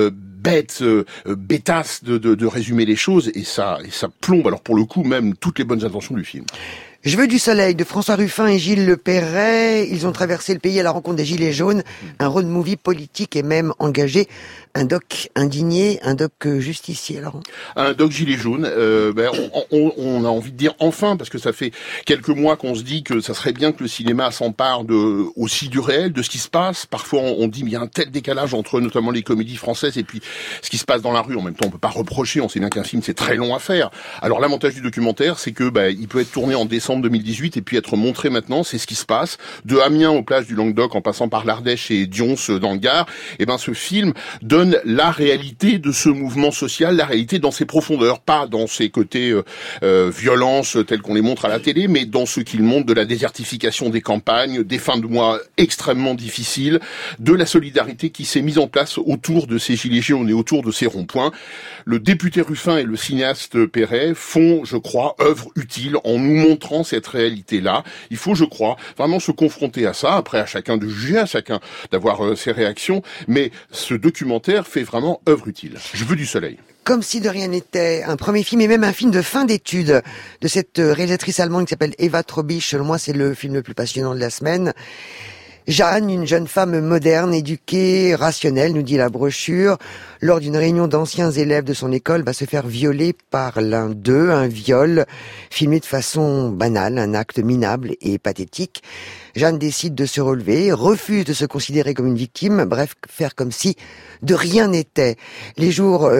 bêtasse de résumer les choses, et ça plombe, alors pour le coup, même toutes les bonnes intentions du film. Je veux du soleil de François Ruffin et Gilles Lepéret. Ils ont traversé le pays à la rencontre des Gilets jaunes. Un road movie politique et même engagé. Un doc indigné, un doc justicier, Laurent. Un doc gilet jaune. On a envie de dire enfin, parce que ça fait quelques mois qu'on se dit que ça serait bien que le cinéma s'empare aussi du réel, de ce qui se passe. Parfois, on dit qu'il y a un tel décalage entre notamment les comédies françaises et puis ce qui se passe dans la rue. En même temps, on peut pas reprocher. On sait bien qu'un film, c'est très long à faire. Alors, l'avantage du documentaire, c'est que il peut être tourné en décembre 2018 et puis être montré maintenant. C'est ce qui se passe de Amiens aux plages du Languedoc, en passant par l'Ardèche et Dions dans le Gard. Et ce film donne donne la réalité de ce mouvement social, la réalité dans ses profondeurs, pas dans ses côtés violences tels qu'on les montre à la télé, mais dans ce qu'il montre de la désertification des campagnes, des fins de mois extrêmement difficiles, de la solidarité qui s'est mise en place autour de ces gilets jaunes et autour de ces ronds-points. Le député Ruffin et le cinéaste Perret font, je crois, œuvre utile en nous montrant cette réalité-là. Il faut, je crois, vraiment se confronter à ça. Après, à chacun de juger, à chacun d'avoir ses réactions. Mais ce documentaire fait vraiment œuvre utile. Je veux du soleil. Comme si de rien n'était, un premier film et même un film de fin d'études de cette réalisatrice allemande qui s'appelle Eva Trobisch. Selon moi, c'est le film le plus passionnant de la semaine. Jeanne, une jeune femme moderne, éduquée, rationnelle, nous dit la brochure, lors d'une réunion d'anciens élèves de son école, va se faire violer par l'un d'eux, un viol filmé de façon banale, un acte minable et pathétique. Jeanne décide de se relever, refuse de se considérer comme une victime, bref, faire comme si de rien n'était. Les jours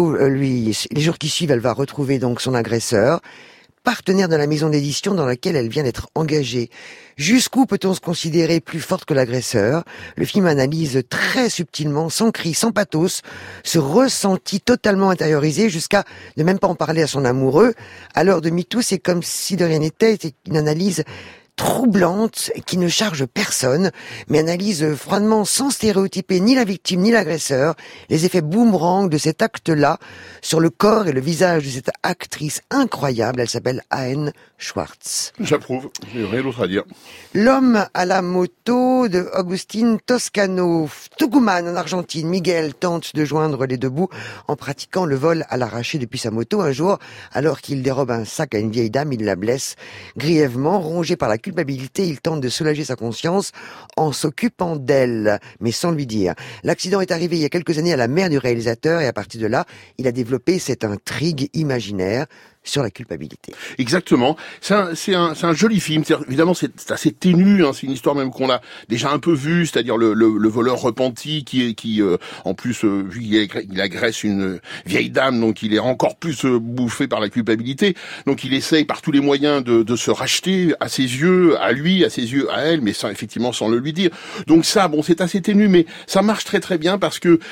les jours qui suivent, elle va retrouver donc son agresseur, partenaire de la maison d'édition dans laquelle elle vient d'être engagée. Jusqu'où peut-on se considérer plus forte que l'agresseur ? Le film analyse très subtilement, sans cri, sans pathos, ce ressenti totalement intériorisé jusqu'à ne même pas en parler à son amoureux. À l'heure de MeToo, c'est comme si de rien n'était, c'est une analyse troublante, qui ne charge personne, mais analyse froidement, sans stéréotyper ni la victime ni l'agresseur, les effets boomerang de cet acte-là sur le corps et le visage de cette actrice incroyable. Elle s'appelle Aen Schwartz. J'approuve, j'ai rien d'autre à dire. L'homme à la moto de Agustín Toscano. Tucumán, en Argentine, Miguel tente de joindre les deux bouts en pratiquant le vol à l'arraché depuis sa moto. Un jour, alors qu'il dérobe un sac à une vieille dame, il la blesse grièvement. Rongé par la culpabilité, il tente de soulager sa conscience en s'occupant d'elle, mais sans lui dire. L'accident est arrivé il y a quelques années à la mère du réalisateur et à partir de là, il a développé cette intrigue imaginaire sur la culpabilité. Exactement. C'est un joli film. Évidemment, c'est assez ténu. Hein. C'est une histoire même qu'on a déjà un peu vue, c'est-à-dire le voleur repenti qui en plus, vu qu'il agresse une vieille dame, donc il est encore plus bouffé par la culpabilité. Donc il essaye par tous les moyens de se racheter à ses yeux, à lui, à ses yeux, à elle, mais sans le lui dire. Donc ça, bon, c'est assez ténu, mais ça marche très très bien parce que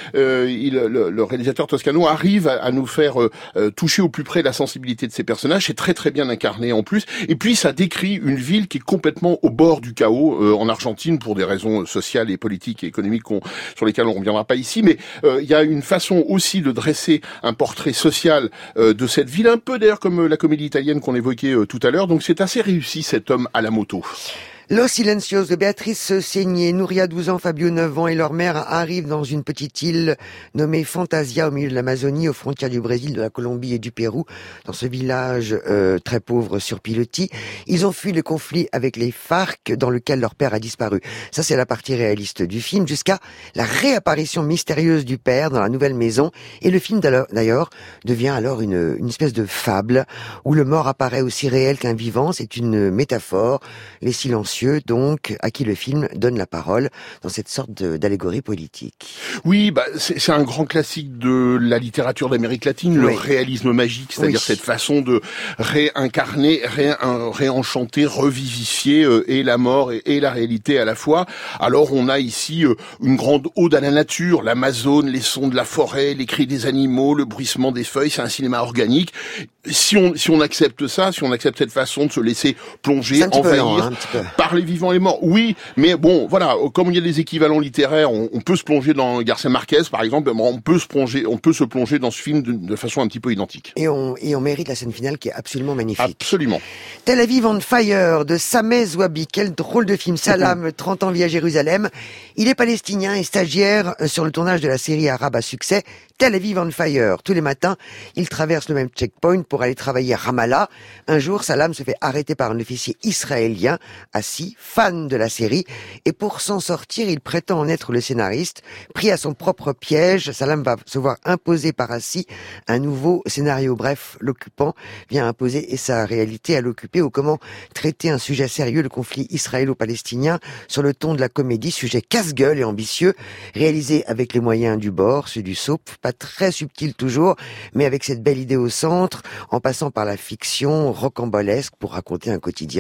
le réalisateur Toscano arrive à nous faire toucher au plus près la sensibilité de ces personnages. C'est très très bien incarné en plus, et puis ça décrit une ville qui est complètement au bord du chaos en Argentine pour des raisons sociales et politiques et économiques sur lesquelles on ne reviendra pas ici, mais il y a une façon aussi de dresser un portrait social de cette ville, un peu d'ailleurs comme la comédie italienne qu'on évoquait tout à l'heure. Donc c'est assez réussi, cet homme à la moto. Los Silencios de Béatrice Seigné, Nouria 12 ans, Fabio 9 ans et leur mère arrivent dans une petite île nommée Fantasia au milieu de l'Amazonie, aux frontières du Brésil, de la Colombie et du Pérou, dans ce village très pauvre sur pilotis. Ils ont fui le conflit avec les FARC dans lequel leur père a disparu. Ça, c'est la partie réaliste du film, jusqu'à la réapparition mystérieuse du père dans la nouvelle maison. Et le film d'ailleurs devient alors une espèce de fable où le mort apparaît aussi réel qu'un vivant. C'est une métaphore, les silencieux, donc, à qui le film donne la parole dans cette sorte d'allégorie politique. Oui, c'est un grand classique de la littérature d'Amérique latine, le réalisme magique, c'est-à-dire cette façon de réincarner, réenchanter, revivifier et la mort et la réalité à la fois. Alors on a ici une grande ode à la nature, l'Amazone, les sons de la forêt, les cris des animaux, le bruissement des feuilles, c'est un cinéma organique. Si on accepte ça, si on accepte cette façon de se laisser plonger, envahir par les vivants et les morts, oui, mais bon, voilà, comme il y a des équivalents littéraires, on peut se plonger dans Garcia Marquez, par exemple, on peut se plonger dans ce film de façon un petit peu identique. Et on mérite la scène finale qui est absolument magnifique. Absolument. Tel Aviv on Fire de Sameh Zouabi, quel drôle de film. Salam, 30 ans vit à Jérusalem. Il est palestinien et stagiaire sur le tournage de la série arabe à succès Tel Aviv on Fire. Tous les matins, il traverse le même checkpoint pour aller travailler à Ramallah. Un jour, Salam se fait arrêter par un officier israélien, assis, fan de la série, et pour s'en sortir, il prétend en être le scénariste. Pris à son propre piège, Salam va se voir imposer par Assi un nouveau scénario. Bref, l'occupant vient imposer sa réalité à l'occupé, ou comment traiter un sujet sérieux, le conflit israélo-palestinien, sur le ton de la comédie, sujet casse-gueule et ambitieux, réalisé avec les moyens du bord, ceux du soap, pas très subtil toujours, mais avec cette belle idée au centre, en passant par la fiction rocambolesque pour raconter un quotidien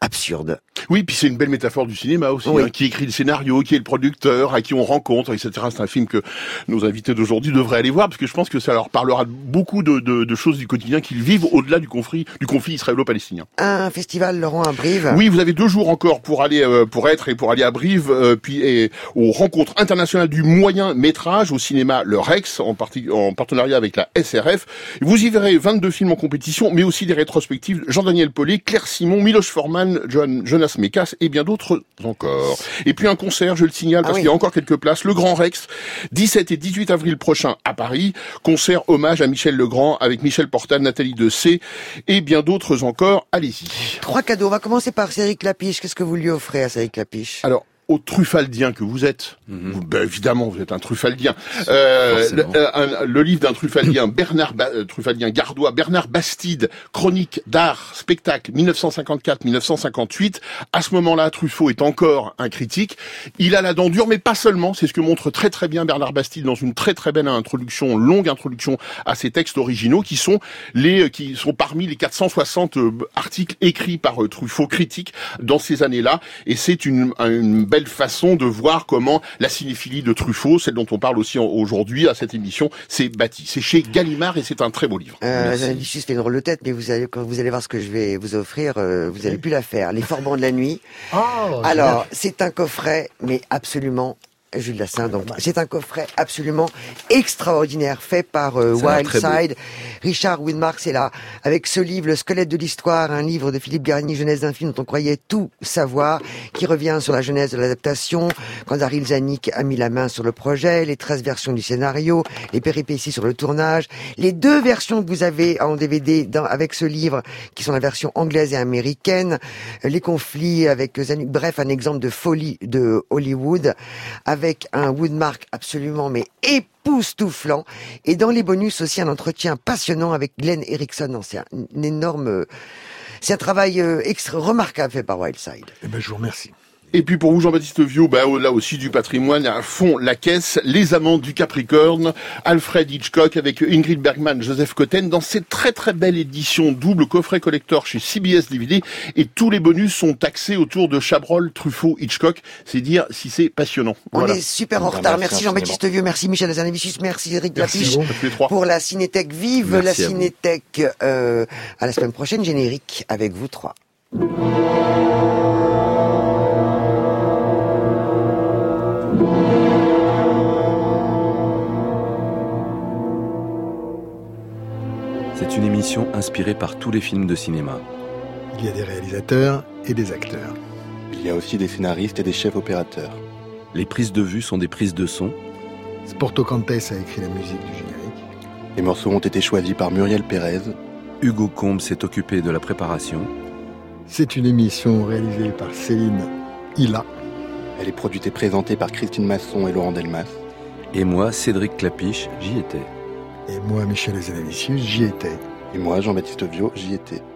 absurde. Oui, puis c'est une belle métaphore du cinéma aussi, oui. Qui écrit le scénario, qui est le producteur, à qui on rencontre, etc. C'est un film que nos invités d'aujourd'hui devraient aller voir, parce que je pense que ça leur parlera beaucoup de choses du quotidien qu'ils vivent au-delà du conflit israélo-palestinien. Un festival, Laurent, à Brive. Oui, vous avez 2 jours encore pour aller à Brive, puis aux rencontres internationales du moyen métrage au cinéma Le Rex, en partenariat avec la SRF. Vous y verrez 22 films en compétition, mais aussi des rétrospectives Jean-Daniel Paulet, Claire Simon, Miloš Forman, Jonas Mekas et bien d'autres encore. Et puis un concert, je le signale, parce qu'il y a encore quelques places, le Grand Rex, 17 et 18 avril prochain à Paris, concert hommage à Michel Legrand avec Michel Portal, Nathalie Dessay et bien d'autres encore. Allez-y. 3 cadeaux. On va commencer par Cédric Lapiche. Qu'est-ce que vous lui offrez à Cédric Lapiche? Alors, au truffaldien que vous êtes, évidemment vous êtes un truffaldien, le livre d'un truffaldien, truffaldien gardois, Bernard Bastide, chronique d'art, spectacle, 1954-1958, à ce moment-là, Truffaut est encore un critique, il a la dent dure, mais pas seulement, c'est ce que montre très très bien Bernard Bastide dans une très très belle longue introduction à ses textes originaux, qui sont parmi les 460 articles écrits par Truffaut, critiques, dans ces années-là, et c'est une belle façon de voir comment la cinéphilie de Truffaut, celle dont on parle aussi aujourd'hui à cette émission, s'est bâtie. C'est chez Gallimard et c'est un très beau livre. Vicious fait une drôle de tête, mais quand vous allez voir ce que je vais vous offrir, vous n'allez plus la faire. Les Forbans de la nuit. Alors, c'est un coffret, mais absolument... Jules Dassin, donc c'est un coffret absolument extraordinaire fait par Wildside. Richard Widmark est là avec ce livre, Le squelette de l'histoire, un livre de Philippe Garigny, Genèse d'un film dont on croyait tout savoir, qui revient sur la genèse de l'adaptation, quand Daryl Zanuck a mis la main sur le projet, les 13 versions du scénario, les péripéties sur le tournage, les 2 versions que vous avez en DVD avec ce livre, qui sont la version anglaise et américaine, les conflits avec Zanuck, bref, un exemple de folie de Hollywood, avec un Woodmark absolument mais époustouflant, et dans les bonus aussi un entretien passionnant avec Glenn Erickson. C'est un énorme, c'est un travail remarquable fait par Wildside. Eh ben, je vous remercie. Et puis pour vous, Jean-Baptiste Viau, là aussi du patrimoine, à fond la caisse, Les Amants du Capricorne, Alfred Hitchcock avec Ingrid Bergman, Joseph Cotten, dans cette très très belle édition double coffret collector chez CBS DVD, et tous les bonus sont taxés autour de Chabrol, Truffaut, Hitchcock. C'est dire si c'est passionnant. On est super en retard. Merci Jean-Baptiste Viau, merci Michel Hazanavicius, merci Eric Lapiche pour la Cinétech. Vive la Cinétech. À la semaine prochaine, générique avec vous 3. C'est une émission inspirée par tous les films de cinéma. Il y a des réalisateurs et des acteurs. Il y a aussi des scénaristes et des chefs opérateurs. Les prises de vue sont des prises de son. Sporto Cantes a écrit la musique du générique. Les morceaux ont été choisis par Muriel Pérez. Hugo Combe s'est occupé de la préparation. C'est une émission réalisée par Céline Hilla. Elle est produite et présentée par Christine Masson et Laurent Delmas. Et moi, Cédric Clapiche, j'y étais. Et moi, Michel Hazanavicius, j'y étais. Et moi, Jean-Baptiste Viau, j'y étais.